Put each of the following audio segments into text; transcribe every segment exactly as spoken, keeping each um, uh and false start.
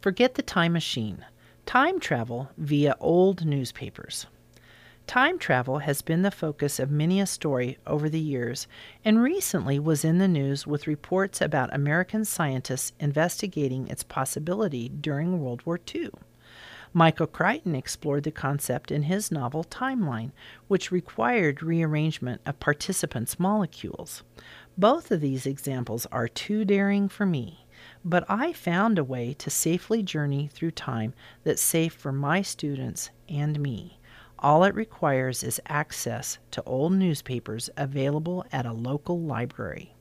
Forget the time machine. Time travel via old newspapers. Time travel has been the focus of many a story over the years, and recently was in the news with reports about American scientists investigating its possibility during World War Two. Michael Crichton explored the concept in his novel Timeline, which required rearrangement of participants' molecules. Both of these examples are too daring for me, but I found a way to safely journey through time that's safe for my students and me. All it requires is access to old newspapers available at a local library.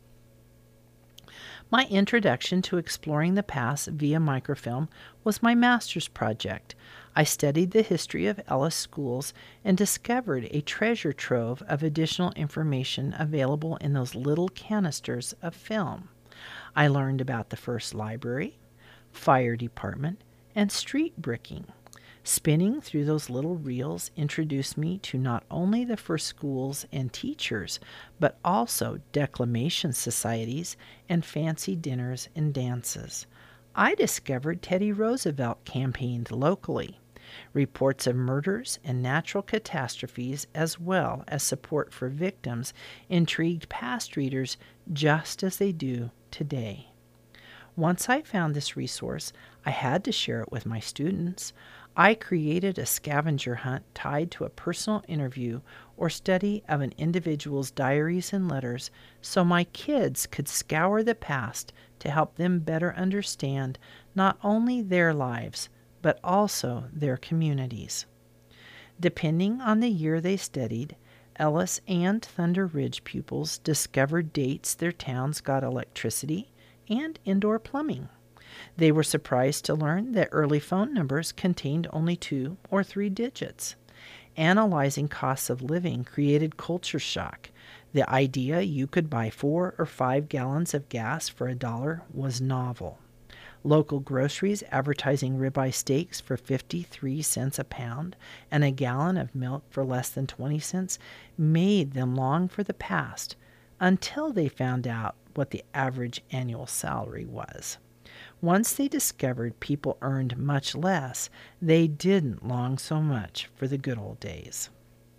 My introduction to exploring the past via microfilm was my master's project. I studied the history of Ellis schools and discovered a treasure trove of additional information available in those little canisters of film. I learned about the first library, fire department, and street bricking. Spinning through those little reels introduced me to not only the first schools and teachers, but also declamation societies and fancy dinners and dances. I discovered Teddy Roosevelt campaigned locally. Reports of murders and natural catastrophes, as well as support for victims, intrigued past readers just as they do today. Once I found this resource, I had to share it with my students. I created a scavenger hunt tied to a personal interview or study of an individual's diaries and letters so my kids could scour the past to help them better understand not only their lives, but also their communities. Depending on the year they studied, Ellis and Thunder Ridge pupils discovered dates their towns got electricity and indoor plumbing. They were surprised to learn that early phone numbers contained only two or three digits. Analyzing costs of living created culture shock. The idea you could buy four or five gallons of gas for a dollar was novel. Local groceries advertising ribeye steaks for fifty-three cents a pound and a gallon of milk for less than twenty cents made them long for the past until they found out what the average annual salary was. Once they discovered people earned much less, they didn't long so much for the good old days.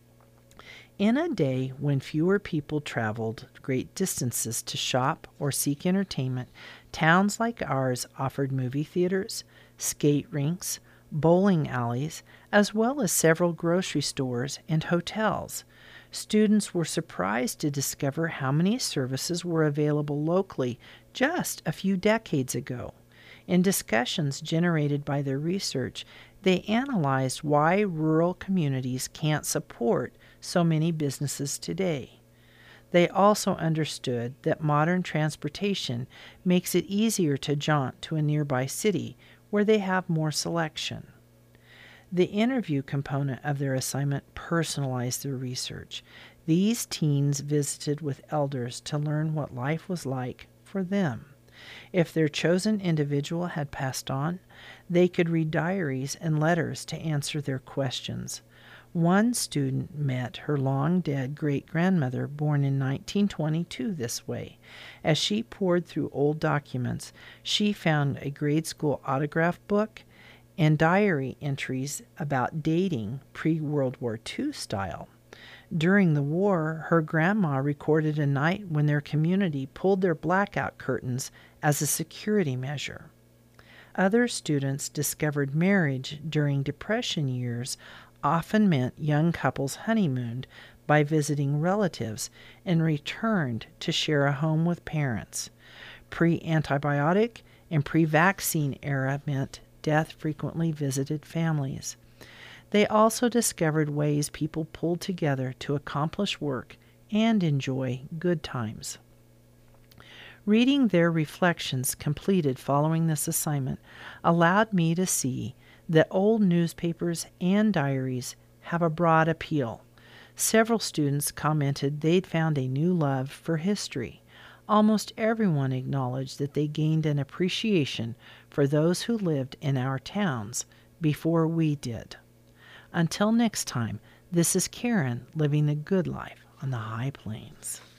In a day when fewer people traveled great distances to shop or seek entertainment, towns like ours offered movie theaters, skate rinks, bowling alleys, as well as several grocery stores and hotels. Students were surprised to discover how many services were available locally just a few decades ago. In discussions generated by their research, they analyzed why rural communities can't support so many businesses today. They also understood that modern transportation makes it easier to jaunt to a nearby city where they have more selection. The interview component of their assignment personalized their research. These teens visited with elders to learn what life was like for them. If their chosen individual had passed on, they could read diaries and letters to answer their questions. One student met her long-dead great-grandmother born in nineteen twenty-two this way. As she pored through old documents, she found a grade school autograph book and diary entries about dating pre-World War Two style. During the war, her grandma recorded a night when their community pulled their blackout curtains as a security measure. Other students discovered marriage during Depression years often meant young couples honeymooned by visiting relatives and returned to share a home with parents. Pre-antibiotic and pre-vaccine era meant death frequently visited families. They also discovered ways people pulled together to accomplish work and enjoy good times. Reading their reflections completed following this assignment allowed me to see that old newspapers and diaries have a broad appeal. Several students commented they'd found a new love for history. Almost everyone acknowledged that they gained an appreciation for those who lived in our towns before we did. Until next time, this is Karen living the good life on the High Plains.